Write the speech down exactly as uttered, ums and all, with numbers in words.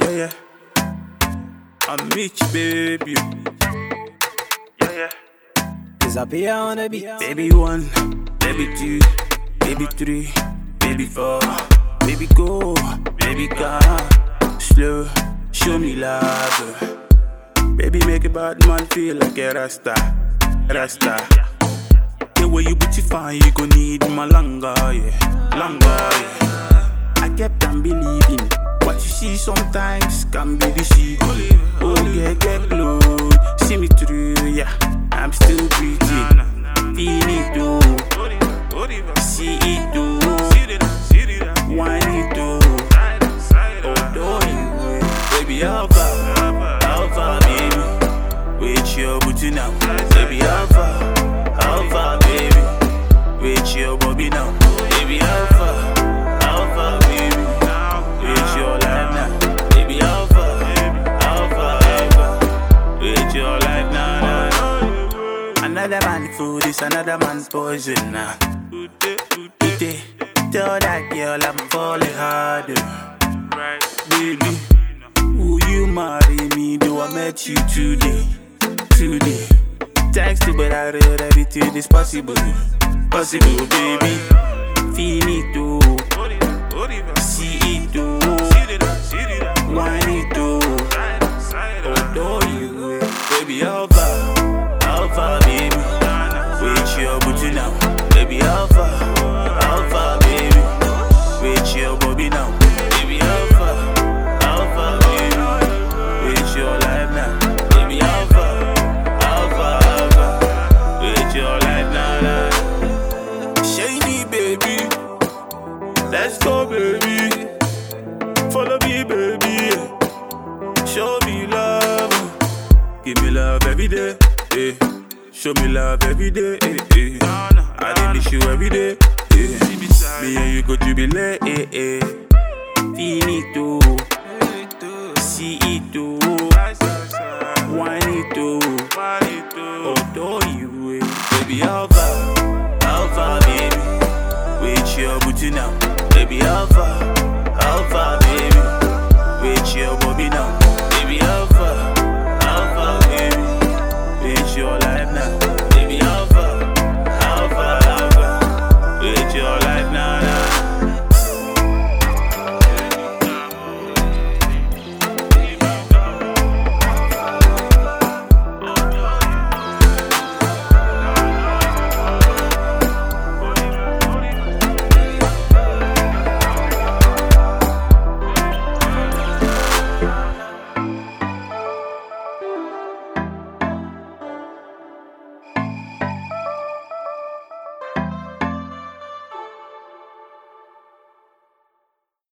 Yeah, yeah. I'm Mitch, baby. Yeah, yeah. Cause I be on the beat. Baby one, baby two, baby three, baby four, baby go, baby come, slow, show me love. Baby make a bad man feel like a rasta, rasta. The way you put it fine, you gon' need my longer, yeah, longer, yeah. I kept on believing what you see sometimes can be deceiving. Oh yeah, get close, see me through, yeah. I'm still breathing, feel it though, see it though, wine it though. Although you, baby, how far, how far, baby? Wait your booty now, baby, how far, how far, baby? Wait your bobby now, baby, how far, how far, baby? Wait your life now, baby, how far, how far, how far? Wait your life now, now. Another man food is another man's poison now. Ute, tell that girl I'm falling harder. Baby, will you marry me? Do I met you today? Today. Text you, but I read everything is possible. Possible, baby. Feel it too. See it too. Wine it too. Although you, baby, how far? How far, baby? Wait your booty now, baby, how far? How far, baby? Wait your bobby now, baby, how far? How far, baby? Wait your life now, baby, how far? How far, how far? Wait your life now, now. Shady, baby, let's go, baby. Follow me, baby. Show me love, give me love every day. Eh. Show me love every day, eh, eh. I did miss you every day, eh. Me and you go jubilate, eh, eh. Feel it too, see it too, wine it too. Although you, eh. Baby, how far, how far, baby? Wait your booty now, baby, how far?